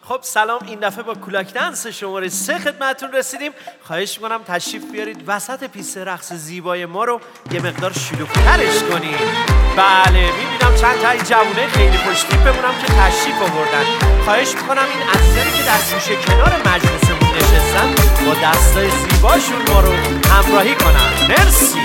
خب سلام، این دفعه با کولاک دنس شماره 3 خدمتتون رسیدیم. خواهش میکنم تشریف بیارید وسط پیست رقص زیبای ما رو یه مقدار شلوغ‌ترش کنید. بله میبینم چند تا جوونه خیلی خوش‌تیپمونم که تشریف آوردن. خواهش میکنم این عزیزانی که در گوشه کنار مجلسمون نشستن با دستای زیباشون ما رو همراهی کنن. مرسی.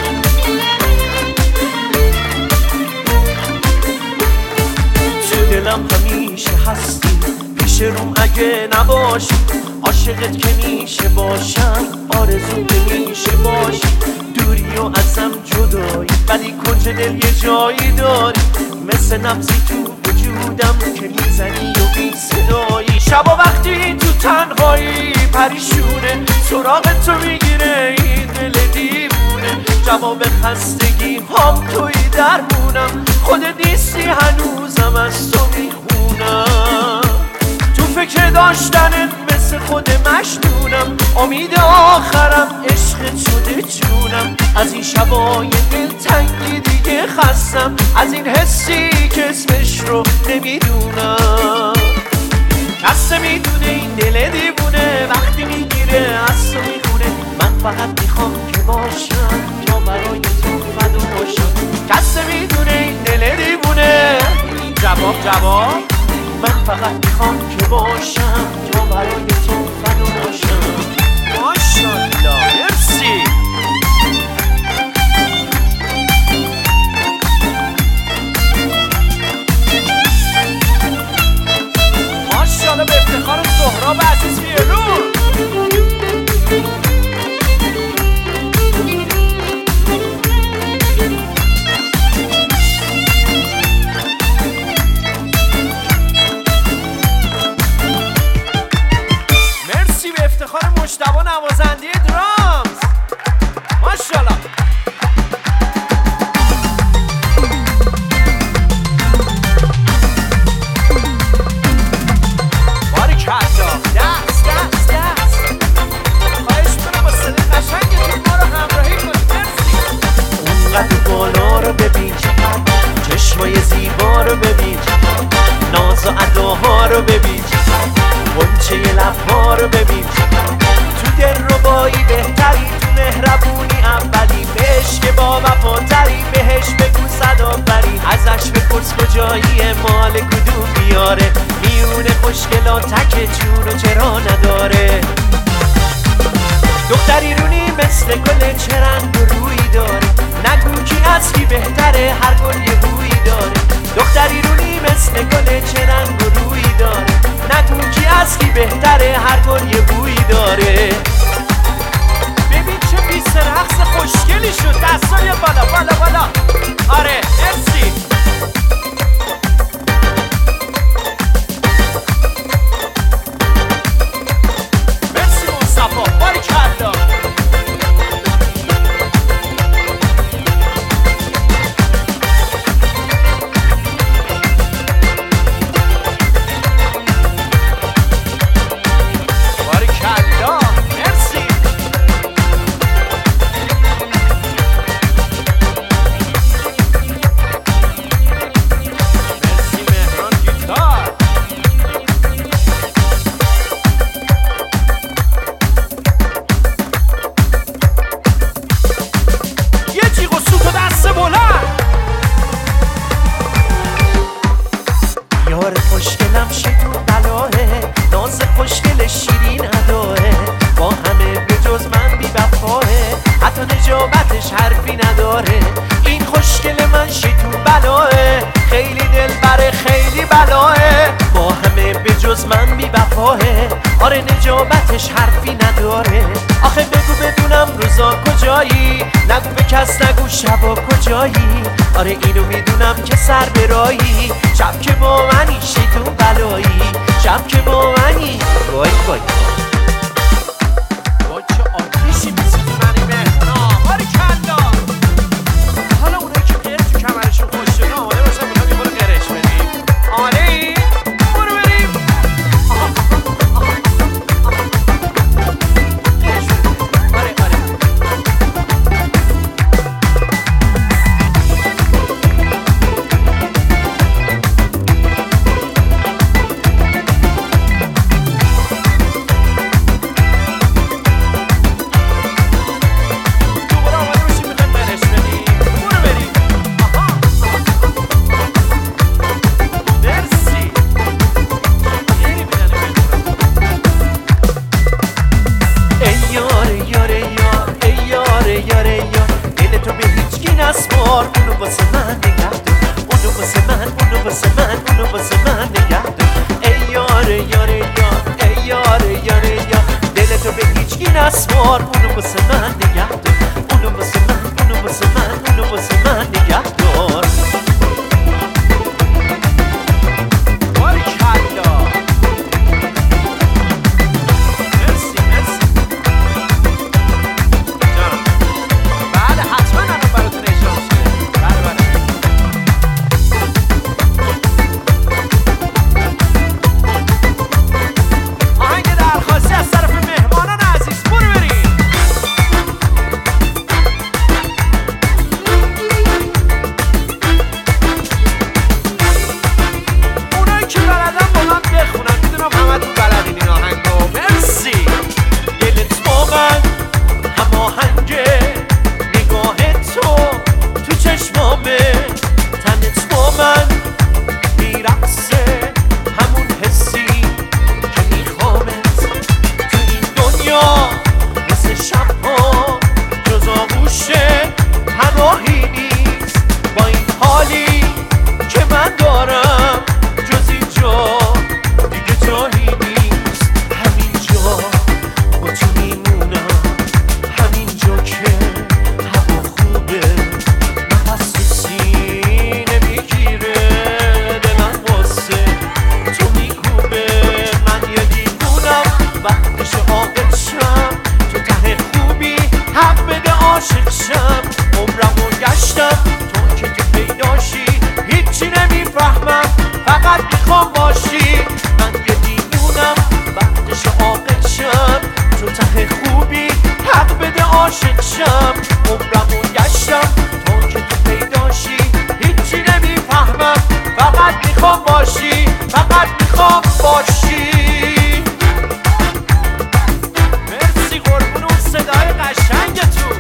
تو دلم همیشه هستی، پیش روم اگه نباشی، عاشقت که میشه باشم، آرزو که میشه باشی، دوری و ازم جدایی ولی کنج دل یه جایی داری، مثل نبضی تو وجودم که میزنی و بی صدایی. شبا وقتی تو تنهایی پریشونه، سراغ تو میگیره این دل دیوونه، جواب خستگی هم توی درمونم، خودت نیستی هنوزم از تو میخونم، تو فکر داشتنت مثل خود مجنونم، امید آخرم عشقت شده جونم، از این شبای دلتنگی دیگه خستم، از این حسی که اسمش رو نمیدونم. کس میدونه این دل دیوونه وقتی میگیره از تو میخونه، من فقط میخوام که باشم تا برای تو فدا باشم. کس میدونه این دل دیوونه، جواب من فقط میخوام که باشم تا برای تو فدا باشم. ماشاءالله، مرسی. ماشاءالله به افتخار سهراب عزیز بیرون. مرسی به افتخار مجتبی نوازنده درامز. ماشاءالله. بالا رو ببین، چشمای زیبا رو ببین، ناز و اداها رو ببین، غنچه لبها رو ببین، تو دلربایی بهتری، تو مهربونی اولی، بهش که با وفاتری، بهش بگو صدا بری، ازش بپرس کجایی، مال کدوم بیاره، میونه خوشگلا تک جونو چرا نداره. دختری رونی مثل گل چه رنگ و رویی داره، نگو کی از کی بهتره، هر گل یه بویی داره. دختری رونی مثل گل چه رنگ و رویی داره، نگو کی از کی بهتره، هر گل یه بویی داره. ببین چه پیست رقص خوشگلی شد، دستای بالا بالا بالا. آره مرسی. مرسی مصطفی، باریکلا. خوشگلم شیطون بلاه، ناز خوشگل شیرین اداه، با همه به جز من بی وفاه، حتی نجابتش حرفی نداره. این خوشگل من شیطون بلاه، خیلی دلبره خیلی بلاه، با همه به جز من بی وفاه، آره نجابتش حرفی نداره. آخه بگو بدونم روزا کجایی، نگو به کس نگو شبا کجایی، آره اینو میدونم که سر برایی، شب که با منی شیطون بلایی، شب که با منی. وای وای وای چه آتیشی میسوزونن این مهمونا. باریکلا. حالا اونایی که قیر تو کمرشون خوش شده آماده باشن میخوام یه بار قرش بدیم. آره ای؟ برو بریم. قرش بدیم. آره آره. نسوار، اونو واسه من نگه دار، اونو واسه من، اونو واسه من، اونو واسه من نگه دار. عاشق شم عمرمو گشتم تو که پیداشی هیچی نمیفهمم فقط میخوام باشی من یه دیوونم بعدش عاقل شم تو ته خوبی حق بده عاشق شم عمرمو گشتم تو که پیداشی هیچی نمیفهمم فقط میخوام باشی فقط میخوام باشی. مرسی قربون اون صدای قشنگتون.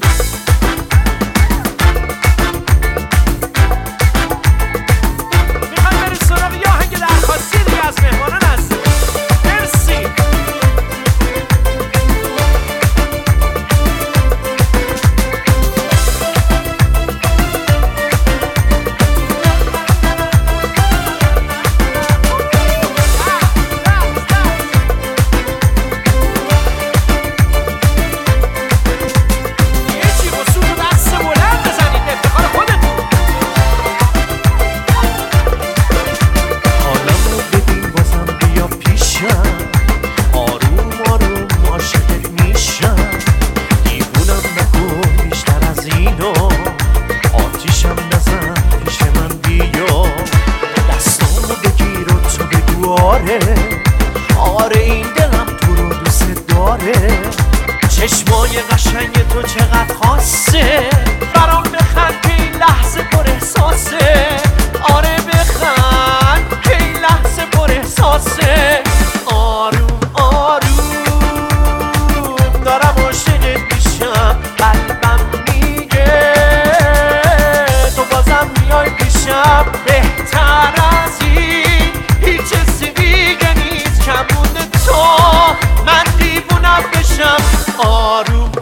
آره این دلم تو رو دوست داره چشمای قشنگ تو چقدر خاصه برام بخند که این لحظه پر احساسه آره بخند که این لحظه پر احساسه آروم آروم دارم عاشقت میشم قلبم میگه تو بازم میای پیشم بهتر از این هیچ حسی دیگه نیست کمونه تو من دیوونم بشم آروم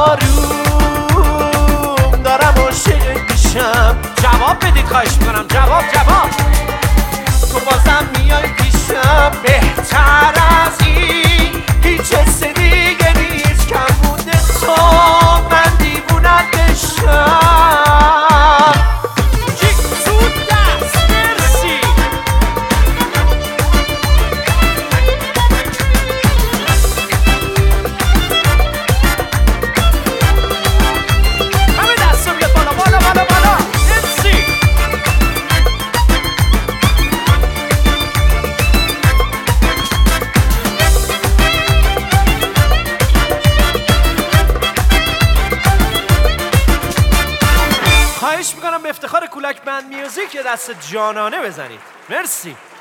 آروم دارم عاشقت میشم جواب بدید خواهش میکنم جواب تو بازم میای پیشم بهتر از این هیچ حس دیگه نیست کمونه تو من دیوونم بشم. خواهش میکنم به افتخار کولک بند میوزیک یه دست جانانه بزنید. مرسی.